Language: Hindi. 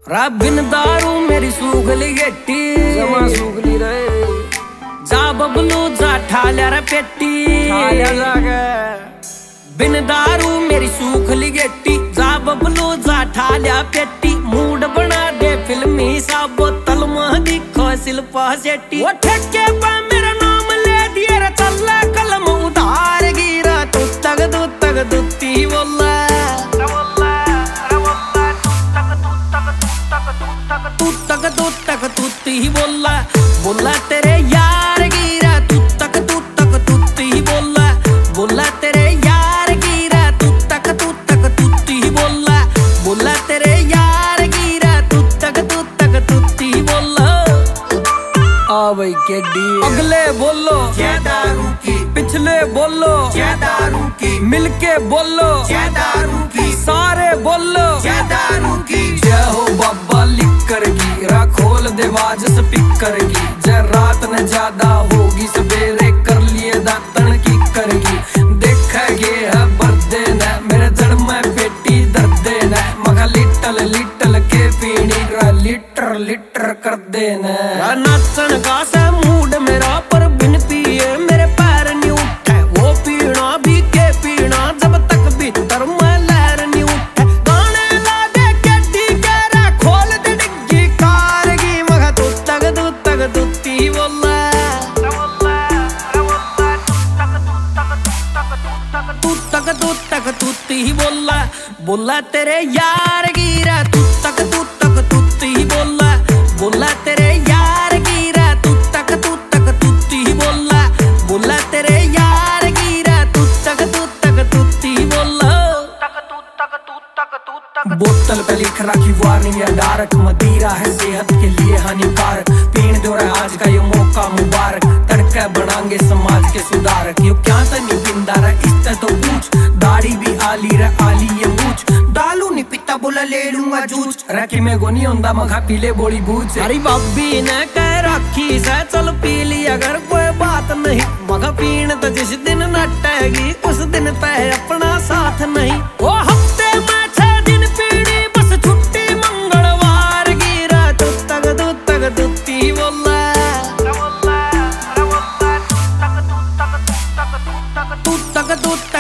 रा बिन दारू मेरी सूखली गेट्टी जमा सूखली रहे। जा बबलू जा ठाल्या रे पेटी ठाल्या जागे बिन दारू मेरी सूखली गेट्टी जा बबलू जा ठाल्या पेटी मूड बना दे फिल्मी सा बोतल में दिखो शिल्पा शेट्टी वो ठेके पे मेरा नाम ले दिए रे चल्ला कलम उधार गिरा तू तक दुत्ती बोला तू ही बोला तेरे यार गिरा तू तक ही बोला तेरे यार गिरा तू तक ही बोला तेरे यार गिरा तू तक ही बोला। आ भाई केडी अगले बोलो जय दारू की, पिछले बोलो जय दारू की, मिलके बोलो जय दारू की, सारे बोलो जय दारू की। जय हो बाबा लिकर की रा खोल देवाज स्पीकर की जय रात न ज्यादा होगी सवेरे कर लिए दातन की करगी देखेगे है बर्दे न मेरे जड़ में पेटी दर्दे न मगा लिटल के पीनी रा लीटर कर देना नाचन का से मूड मेरा पर बिन पिए मेरे पैर नहीं उठे वो पीना भी के पीना जब तक भीतर में लहर नहीं उठे गाने ला दे केडी केरा खोल दे डिग्गी कारगी मगा तू तक दुत्ती बोला तू ही बोला तेरे यार गिरा तू तक ही बोला तेरे यार गिरा तू तक ही बोला तेरे यार गिरा तू तक ही बोला। बोतल पे लिख राखी वार्निंग या डार्क मदिरा है सेहत के लिए हानिकारक पीण दो रहा आज का ये मौका मुबारक तड़का बनाएंगे समाज के सुधारक यो क्या तनी पिंदारा इस तो पूछ दाढ़ी भी आली ये मूछ डालू नहीं पिता बोला ले लूंगा जूझ रखी में गोनी होंदा मखा पीले बोली बूझ अरे बाबी ने कह रखी से चल पी ली अगर कोई बात नहीं मखा पीण तो जिस दिन नटेगी उस दिन तय अपना साथ नहीं वो हफ्ते में 6 दिन पीड़ी बस छुट्टी मंगलवार गिरा तू तक दुत्ती बोला तू तक